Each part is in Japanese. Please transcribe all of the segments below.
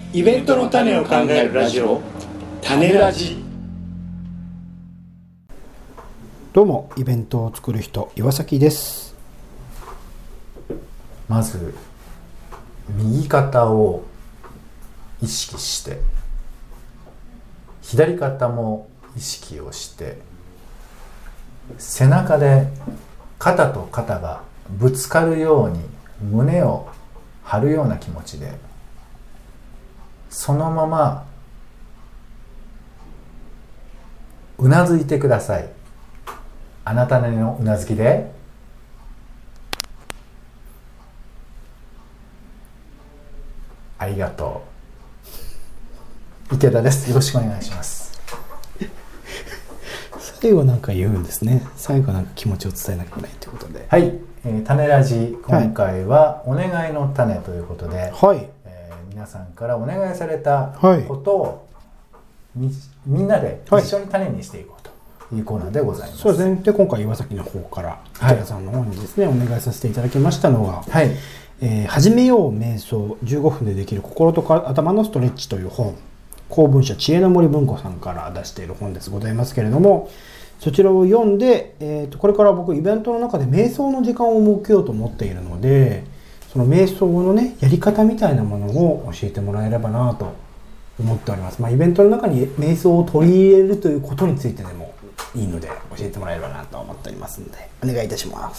イベントの種を考えるラジオ、種ラジ。 どうも、イベントを作る人、岩崎です。 まず右肩を意識して、左肩も意識をして、背中で肩と肩がぶつかるように胸を張るような気持ちで、そのままうなずいてください。あなたなりのうなずきで、ありがとう。池田です。よろしくお願いします。 最後なんか言うんですね。最後なんか気持ちを伝えなきゃいけないということで。 はい、種ラジ、今回はお願いの種ということで、 はい、 皆さんからお願いされたことを、みんなで一緒に種にしていこうというコーナーでございます。 そうですね。で、今回岩崎の方から池田さんの方にですね、お願いさせていただきましたのが、はい、始めよう瞑想15分でできる心と頭のストレッチという本、公文社知恵の森文庫さんから出している本ですございますけれども、そちらを読んで、これから僕イベントの中で瞑想の時間を設けようと思っているので、その瞑想のねやり方みたいなものを教えてもらえればなと思っております。イベントの中に瞑想を取り入れるということについてでもいいので教えてもらえればなと思っておりますので、お願いいたします。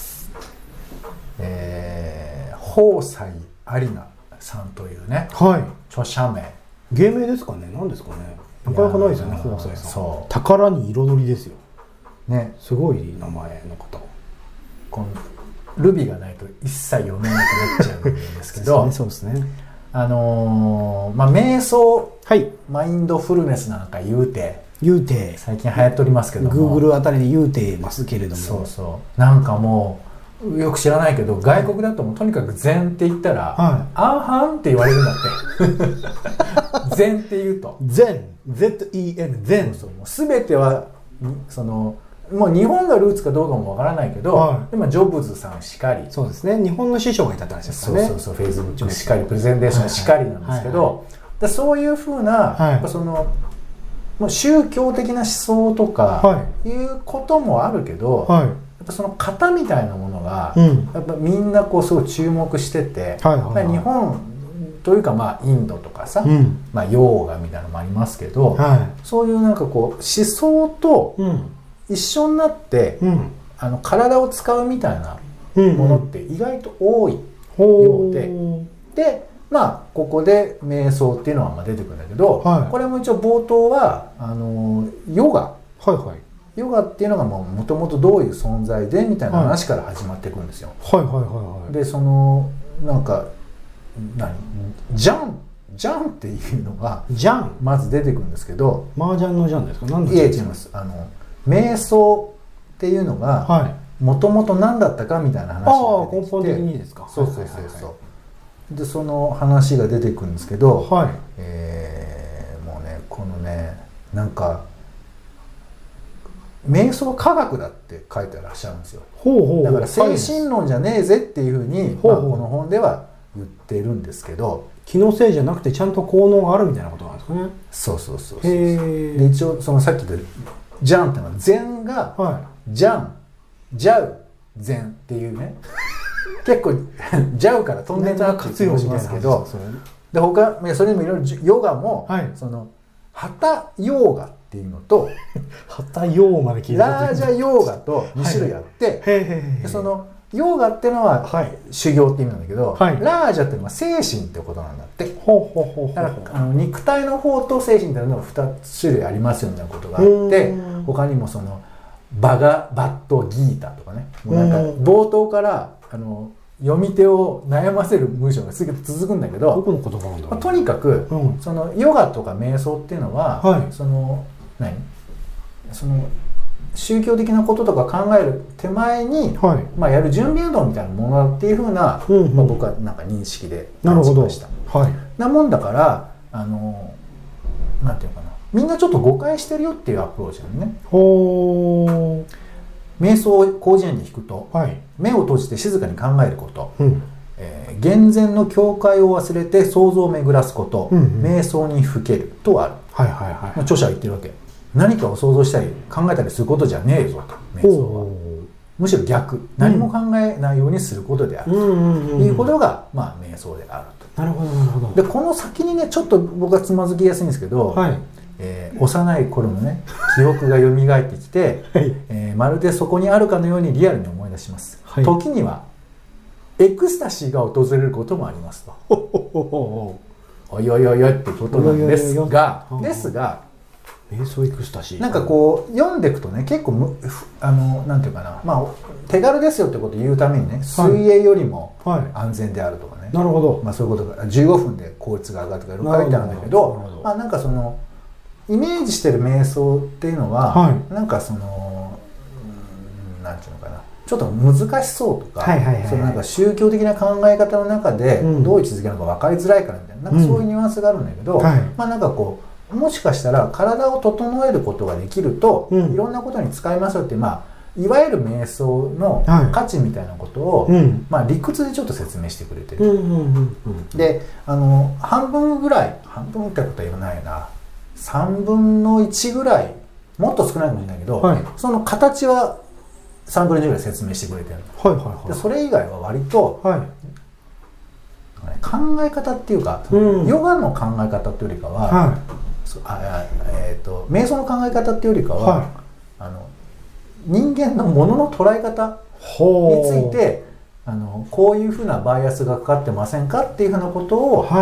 宝西有奈さんというね、 はい、 著者名、 芸名ですかね、何ですかね、なかなかないですよね。宝西さん、そう、宝に彩りですよね、すごい名前の方。 このルビがないと一切読めなくなっちゃうんですけどそうですね、 瞑想、はい、マインドフルネスなんか言うて最近流行っておりますけども、 Google あたりで言うてますけれども、 そうそうなんかもうよく知らないけど、外国だともうとにかく禅って言ったら、はい、アンハンって言われるんだって禅って言うと禅 ZEN 禅、 そうもう全てはそのもう日本がルーツかどうかもわからないけど、はい、でジョブズさんしかり、 そうですね、日本の師匠がいたって話ですね。 そうフェイスブックしかりプレゼンテーションしかりなんですけど、そういうふうな、やっぱそのもう宗教的な思想とかいうこともあるけど、はい、やっぱその型みたいなものが、やっぱみんなこうすごい注目してて、日本というかインドとかさ、ヨーガみたいなのもありますけど、そういうなんかこう思想と一緒になって、体を使うみたいなものって意外と多いようで、でここで瞑想っていうのは出てくるんだけど、これも一応冒頭はヨガ、ヨガっていうのがもともとどういう存在でみたいな話から始まっていくんですよ。でそのなんかジャンっていうのがまず出てくるんですけど、 麻雀のジャンですか？何いえ違います。瞑想っていうのがもともと何だったかみたいな話が出てきて、 根本的にですか？ そうでその話が出てくるんですけど、もうねこのねなんか瞑想は科学だって書いてらっしゃるんですよ。だから精神論じゃねえぜっていうふうにこの本では言ってるんですけど、 気のせいじゃなくてちゃんと効能があるみたいなことなんですかね。 そうで一応そのさっき言ったジャンってのは禅が、ジャンジャウ禅っていうね結構ジャウから飛んでたっていう気もしますけど、で他それにもいろいろヨガも、そのハタヨーガっていうのとハタヨーまで聞いたラージャヨーガと2種類あって、でそのヨーガっていうのは修行って意味なんだけど、ラージャっていうのは精神ってことなんだって。だから肉体の方と精神っていうのが2種類ありますよみたいなことがあって、他にもそのバットギータとかね、もうなんか冒頭から読み手を悩ませる文章が続くんだけど、 どこの言葉なんだろう。 とにかく、そのヨガとか瞑想っていうのは、その宗教的なこととか考える手前に、やる準備運動みたいなものだっていうふうな、僕はなんか認識で感じました。なもんだからなんていうのかな、みんなちょっと誤解してるよっていうアプローチなのね。瞑想を広辞苑に引くと、目を閉じて静かに考えること、 現前の境界を忘れて想像を巡らすこと、瞑想にふけるとある。著者は言ってるわけ。何かを想像したり考えたりすることじゃねえぞと、瞑想は。むしろ逆、何も考えないようにすることであるということが、まあ、瞑想であると。 なるほどなるほど。 でこの先にねちょっと僕はつまずきやすいんですけど、幼い頃のね記憶が蘇ってきて、まるでそこにあるかのようにリアルに思い出します。時にはエクスタシーが訪れることもありますと。おいおいおいおいってことなんですが、 瞑想エクスタシーなんかこう読んでいくとね結構なんていうかな、まあ手軽ですよってことを言うためにね、水泳よりも安全であるとかね、 なるほど、 まあそういうことが15分で効率が上がるとかいろいろ書いてあるんだけど、まあなんかそのイメージしてる瞑想っていうのは、なんかそのなんていうのかな、ちょっと難しそうとか、そのなんか宗教的な考え方の中でどう位置づけるのか分かりづらいからみたいな、なんかそういうニュアンスがあるんだけど、まあなんかこうもしかしたら体を整えることができると、いろんなことに使いますよって、まあいわゆる瞑想の価値みたいなことを、まあ理屈でちょっと説明してくれてる。で半分ぐらい、半分ってことは言わないな、3分の1ぐらい、もっと少ないかもしれないけど、その形は3分の1ぐらい説明してくれてる。でそれ以外は割と、考え方っていうか、ヨガの考え方っていうよりかは、瞑想の考え方っていうよりかは、人間のものの捉え方についてこういうふうなバイアスがかかってませんかっていうふうなことを語って、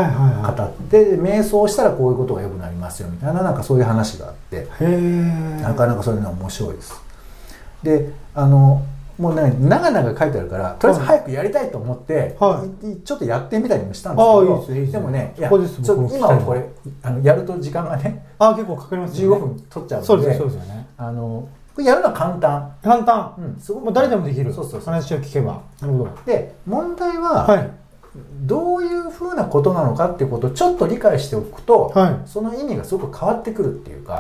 瞑想したらこういうことが良くなりますよみたいな、なんかそういう話があって、なかなかそれが面白いです。でもうね長々書いてあるから、とりあえず早くやりたいと思って、ちょっとやってみたりもしたんですけど、でもね、いや今はこれやると時間がね結構かかりますよね。 15分取っちゃうので、これやるのは簡単、 もう誰でもできる、話を聞けば。なるほど。 で問題は、どういうふうなことなのかっていうことをちょっと理解しておくと、その意味がすごく変わってくるっていうか、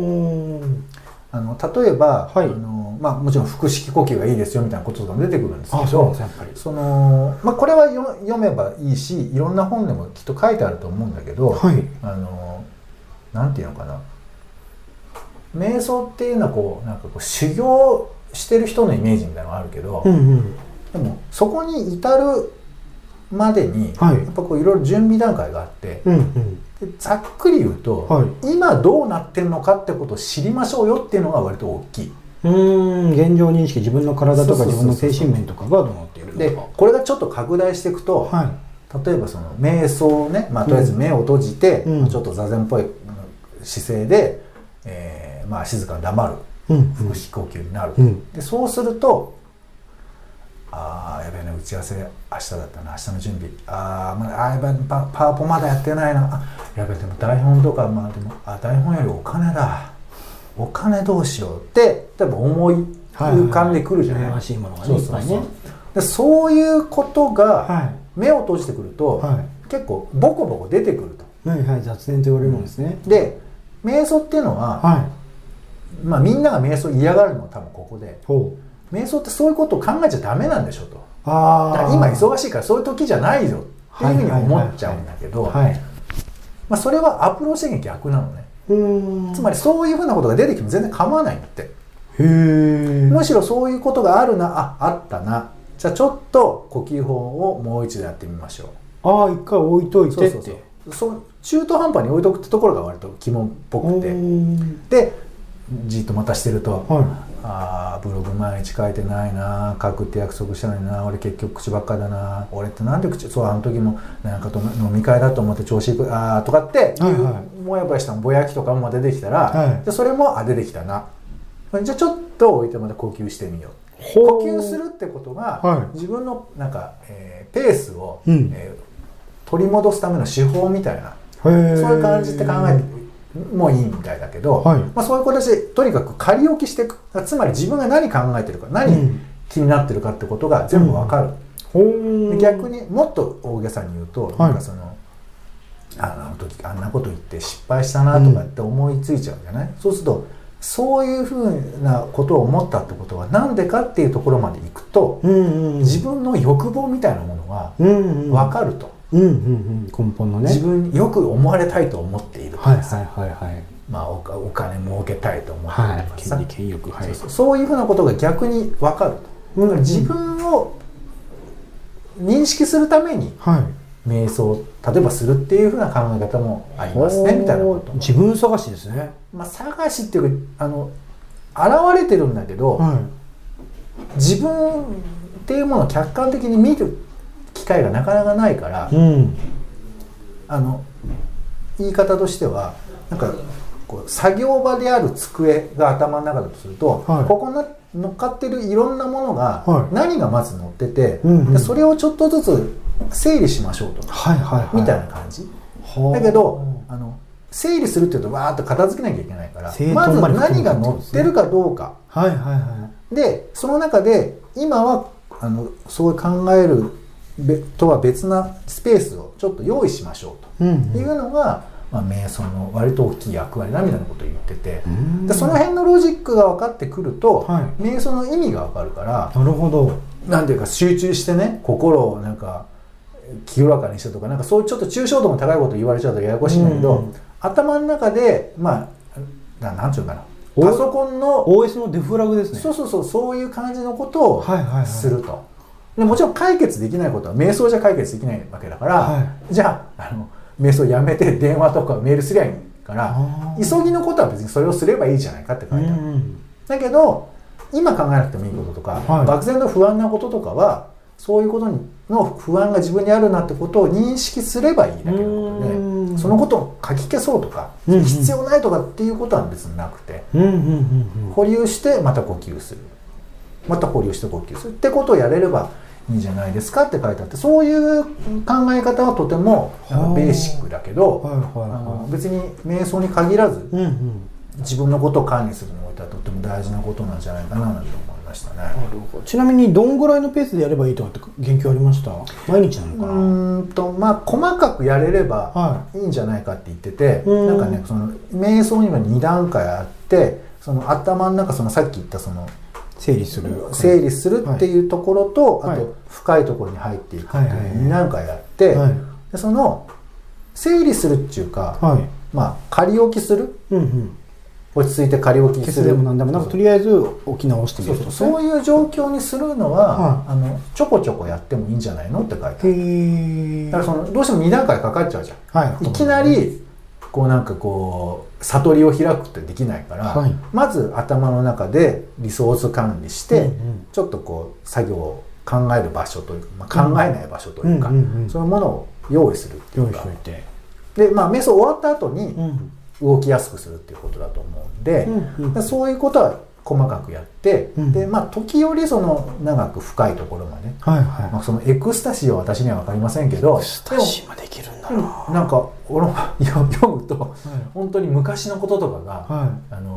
例えば、まあ、もちろん腹式呼吸がいいですよみたいなことが出てくるんですけど、まあ、これは読めばいいし、いろんな本でもきっと書いてあると思うんだけど、なんていうのかな、瞑想っていうのはこうなんかこう修行してる人のイメージみたいなのがあるけど、でもそこに至るまでにやっぱこういろいろ準備段階があって、ざっくり言うと、今どうなってるのかってことを知りましょうよっていうのが割と大きい。 現状認識、自分の体とか自分の精神面とかがどうなっているのか。 でこれがちょっと拡大していくと、例えばその瞑想をね、まあ、とりあえず目を閉じて、ちょっと座禅っぽい姿勢で、まあ、静かに黙る腹式呼吸になる。でそうすると、やべえね、打ち合わせ明日だったな、明日の準備、やべえ、パワポまだやってないな、やべえ、でも台本とか、まあでも台本よりお金だ、お金どうしようって例えば思い浮かんでくるじゃない。そういうことが目を閉じてくると、結構ボコボコ出てくると。 雑念と言われるものですね。 で瞑想っていうのは、まあみんなが瞑想嫌がるのは多分ここで、瞑想ってそういうことを考えちゃダメなんでしょと。だから今忙しいからそういう時じゃないよっていうふうに思っちゃうんだけど、それはアプローチ的に逆なのね。つまりそういうふうなことが出てきても全然構わないんだって。むしろそういうことがあるな、あったな、じゃあちょっと呼吸法をもう一度やってみましょう。 一回置いといてって。 中途半端に置いとくってところが割と肝っぽくて、でじっとまたしてると、ブログ毎日書いてないな、書くって約束したのにな、俺結局口ばっかだな、俺ってなんで口、あの時もなんかと飲み会だと思って調子いくとかっていうもやもやしたぼやきとかも出てきたら、それも出てきたな、じゃあちょっと置いてまた呼吸してみよう。呼吸するってことが、自分のなんか、ペースを、取り戻すための手法みたいな、そういう感じって考えてもういいみたいだけど、そういう形でとにかく仮置きしていく。つまり自分が何考えてるか、何気になってるかってことが全部わかる。逆にもっと大げさに言うと、なんかそのあの時あんなこと言って失敗したなとかって思いついちゃうじゃない。そうするとそういうふうなことを思ったってことはなんでかっていうところまでいくと、自分の欲望みたいなものが分かると、 根本のね、 自分によく思われたいと思っているとかさ、 まあ、お金儲けたいと思っているとかさ、 権利権欲、 そういうふうなことが逆に分かると、だから自分を認識するために瞑想例えばするっていうふうな考え方もありますねみたいなこと。 自分探しですね。 まあ探しっていうか現れてるんだけど、自分っていうものを客観的に見る機会がなかなかないから、言い方としてはなんかこう作業場である机が頭の中だとすると、ここに乗っかってるいろんなものが何がまず乗ってて、でそれをちょっとずつ整理しましょうと、みたいな感じ。だけど整理するっていうとわーっと片付けなきゃいけないから、まず何が乗ってるかどうかで、その中で今はそう考えるとは別なスペースをちょっと用意しましょうというのが、瞑想の割と大きい役割だみたいなことを言ってて、でその辺のロジックが分かってくると、瞑想の意味が分かるから、 なるほど、 なんていうか集中してね、心をなんか清らかにしてとか、なんかそういうちょっと抽象度も高いこと言われちゃうとややこしいんだけど、頭の中でなんていうかな、パソコンの OS のデフラグですね。 そういう感じのことをすると。でもちろん解決できないことは瞑想じゃ解決できないわけだから、じゃあ瞑想やめて電話とかメールすりゃいいから、急ぎのことは別にそれをすればいいじゃないかって書いてある。だけど今考えなくてもいいこととか、漠然と不安なこととかはそういうことの不安が自分にあるなってことを認識すればいいだけのことで、そのことをかき消そうとか、必要ないとかっていうことは別になくて、保留してまた呼吸する、また保留して呼吸するってことをやれればいいんじゃないですかって書いてあって、そういう考え方はとてもベーシックだけど、別に瞑想に限らず、自分のことを管理するのにおいてはとても大事なことなんじゃないかなと思いましたね。 ちなみにどんぐらいのペースでやればいいとかって言及ありました？毎日なのかな？ 細かくやれればいいんじゃないかって言ってて、なんかね、その瞑想には2段階あって、その頭の中、そのさっき言ったその整理するっていうところと、あと深いところに入っていくっていう2段階あって、でその整理するっていうか、仮置きする、落ち着いて仮置きする、 でもなんでもなくとりあえず置き直してみると、 そういう状況にするのは、ちょこちょこやってもいいんじゃないのって書いてある。だからどうしても2段階かかっちゃうじゃん、いきなりこうなんかこう悟りを開くってできないから、まず頭の中でリソース管理して、ちょっとこう作業を考える場所というか、考えない場所というか、そういうものを用意するっていうか、で瞑想終わった後に動きやすくするっていうことだと思うんで、そういうことは細かくやって、で時折その長く深いところまで、そのエクスタシーは私には分かりませんけど、 エクスタシーまでいけるんだな。 なんか俺読むと、本当に昔のこととかが、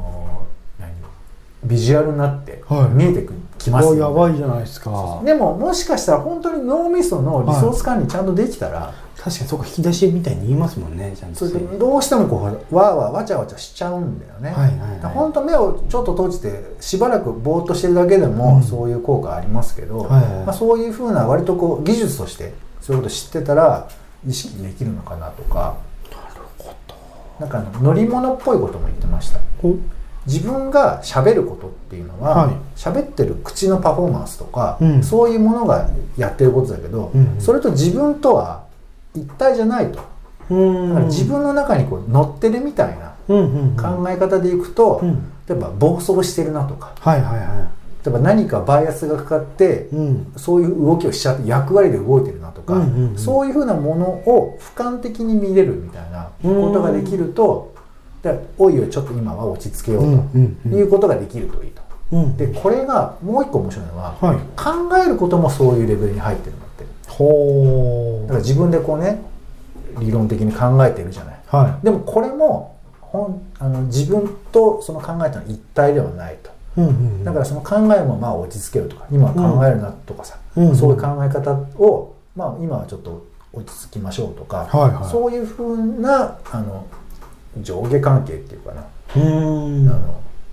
ビジュアルになって見えてきますよね。 やばいじゃないですか。 でももしかしたら本当に脳みそのリソース管理ちゃんとできたら、 確かにそこ引き出しみたいに言いますもんね。ちゃんとどうしてもこうわちゃわちゃしちゃうんだよね。本当目をちょっと閉じてしばらくぼーっとしてるだけでもそういう効果ありますけど、そういうふうな割とこう技術としてそういうこと知ってたら意識できるのかなとか。なんか乗り物っぽいことも言ってました。自分が喋ることっていうのは、喋ってる口のパフォーマンスとか、そういうものがやってることだけど、それと自分とは一体じゃないと。だから自分の中にこう乗ってるみたいな考え方でいくと、例えば暴走してるなとか、例えば何かバイアスがかかって、そういう動きをしちゃって役割で動いてるなとか、そういうふうなものを俯瞰的に見れるみたいなことができると、おいおいちょっと今は落ち着けようということができるといいと。でこれがもう一個面白いのは、考えることもそういうレベルに入ってるんだって。だから自分でこうね、理論的に考えてるじゃない。でもこれも自分とその考えというのは一体ではないと。だからその考えも落ち着けるとか、今は考えるなとかさ、そういう考え方を今はちょっと落ち着きましょうとか、そういうふうな上下関係っていうかな、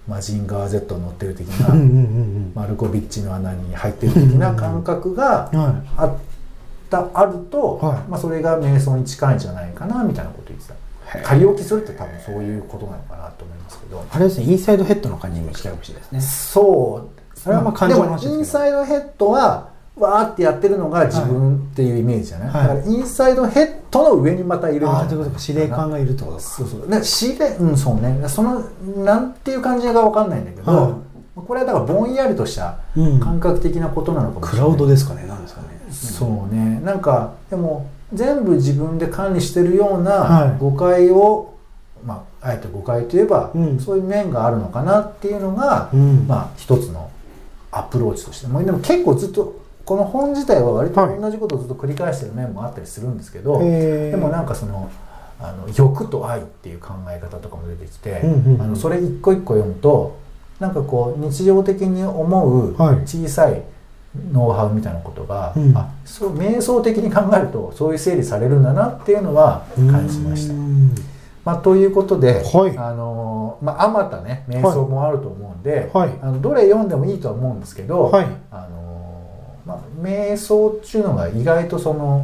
マジンガー Z 乗ってる的なマルコビッチの穴に入ってる的な感覚があると、まあ、それが瞑想に近いんじゃないかなみたいなことを言ってた。仮置きするって多分そういうことなのかなと思いますけど、 あれですね、インサイドヘッドの感じにも近いかもしれないですね。 そうそれはまあ感じの話ですけど、 でもインサイドヘッドはわーってやってるのが自分っていうイメージじゃない、だからインサイドヘッドの上にまたいるみたいな。 ということか、司令官がいるってことですか。 そうで司令、そうね、そのなんていう感じか分かんないんだけど、これはだからぼんやりとした感覚的なことなのかもしれない。 クラウドですかね、なんですかね。 そうね、なんかでも全部自分で管理してるような誤解を、まああえて誤解といえば、そういう面があるのかなっていうのが、まあ一つのアプローチとして、でも結構ずっとこの本自体は割と同じことをずっと繰り返してる面もあったりするんですけど、でもなんかその欲と愛っていう考え方とかも出てきて、それ一個一個読むとなんかこう日常的に思う小さいノウハウみたいなことが、そう瞑想的に考えるとそういう整理されるんだなっていうのは感じました。まあ、ということで、まあ、あまたね瞑想もあると思うんで、どれ読んでもいいとは思うんですけど、まあ、瞑想っていうのが意外とその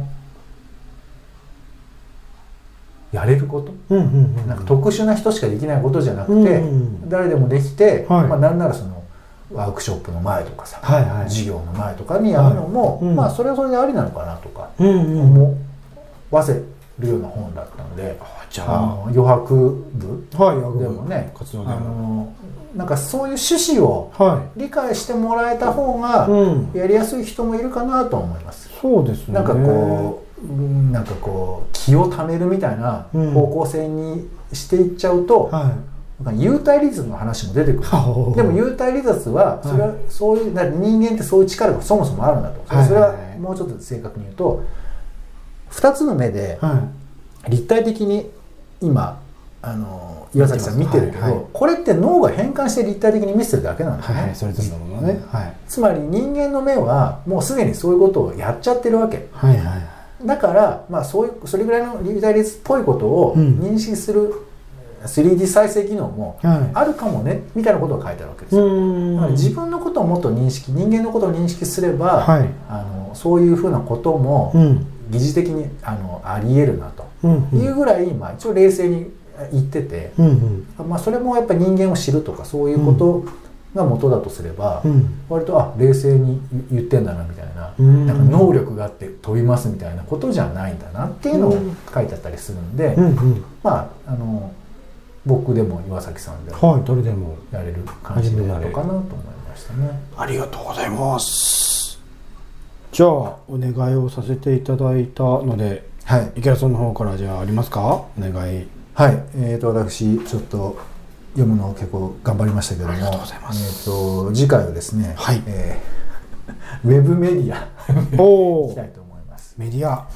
やれること、なんか特殊な人しかできないことじゃなくて、誰でもできて、まあ、なんならそのワークショップの前とかさ、授業の前とかにやるのも、まあそれはそれでありなのかなとか思わせるような本だったので、余白部でもね、なんかそういう趣旨を理解してもらえた方がやりやすい人もいるかなと思います。 そうですね。 なんかこう気をためるみたいな方向性にしていっちゃうと、幽体離脱の話も出てくる。でも幽体離脱はそれはそういう人間ってそういう力がそもそもあるんだと。それはもうちょっと正確に言うと、2つの目で立体的に今岩崎さん見てるけど、これって脳が変換して立体的に見せてるだけなんですね。 それぞれのものね。 つまり人間の目はもうすでにそういうことをやっちゃってるわけ。だからまあそれぐらいの立体率っぽいことを認識する 3D 再生機能もあるかもねみたいなことが書いてあるわけですよ。だから自分のことをもっと人間のことを認識すれば、そういうふうなことも疑似的にあり得るなというぐらい、まあ、一応冷静に言ってて、まあそれもやっぱり人間を知るとかそういうことが元だとすれば、割と冷静に言ってんだなみたいな、なんか能力があって飛びますみたいなことじゃないんだなっていうのを書いてあったりするんで、まあ僕でも岩崎さんでもどれでもやれる感じになるのかなと思いましたね。 ありがとうございます。じゃあお願いをさせていただいたので、池田さんの方からじゃあありますか、お願い。 はい、私ちょっと読むのを結構頑張りましたけども、ありがとうございます。次回はですね、ウェブメディアいきたいと思います。 メディア、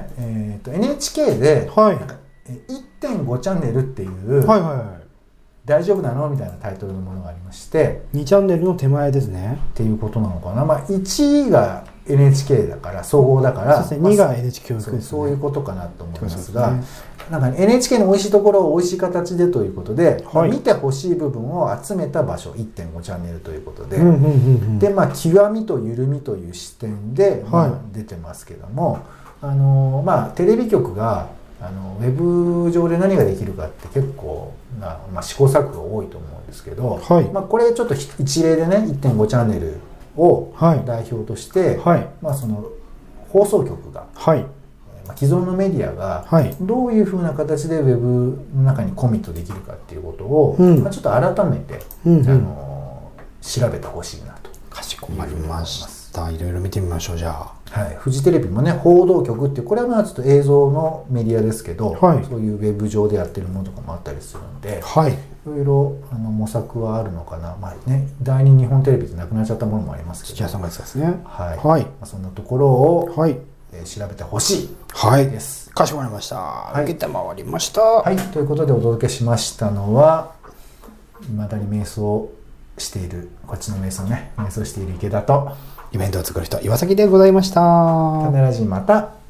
NHK で、1.5 チャンネルっていう、大丈夫なのみたいなタイトルのものがありまして、 2チャンネルの手前ですねっていうことなのかな。まあ1が NHK だから総合だから、 2が NHK 教育ですね。 そういうことかなと思いますが、なんか NHK の美味しいところを美味しい形でということで、見てほしい部分を集めた場所 1.5 チャンネルということで、でまあ極みと緩みという視点で、出てますけども、まあテレビ局がウェブ上で何ができるかって結構な、試行錯誤が多いと思うんですけど、まあこれちょっと一例でね 1.5 チャンネルを代表として、まあその放送局が、既存のメディアがどういうふうな形でウェブの中にコミットできるかっていうことを、まあちょっと改めて、調べてほしいなと。 かしこまりました。いろいろ見てみましょう。じゃあフジテレビもね報道局ってこれはまあちょっと映像のメディアですけど、そういうウェブ上でやってるものとかもあったりするんで、いろいろ模索はあるのかな。まあね、第二日本テレビってなくなっちゃったものもありますけど、 7月ですね。 そんなところを、調べてほしいです。 かしこまりました。受けて回りました。 ということでお届けしましたのは、未だに瞑想している、こっちの瞑想している池田と、 イベントを作る人岩崎でございました。 種ラジまた